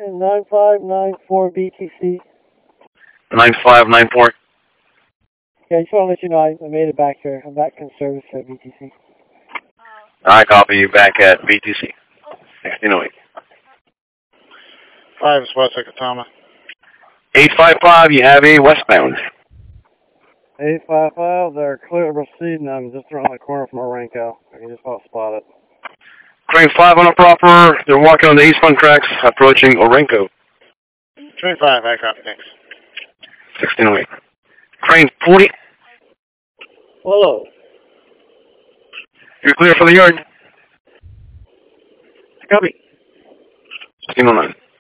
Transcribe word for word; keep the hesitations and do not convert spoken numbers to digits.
nine five nine four B T C. nine five nine four. Yeah, I just want to let you know I, I made it back here. I'm back in service at B T C. I copy you back at B T C. sixteen oh eight. five is West Ekatama. eight five five, you have a westbound. eight five five, they're clear to proceed, and I'm just around the corner from Orenco. I can just about spot it. Crane five on a proper, they're walking on the eastbound tracks, approaching Orenco. Train five, I copy, thanks. sixteen oh eight. Crane forty. Hello. You're clear for the yard. Copy. sixteen oh nine.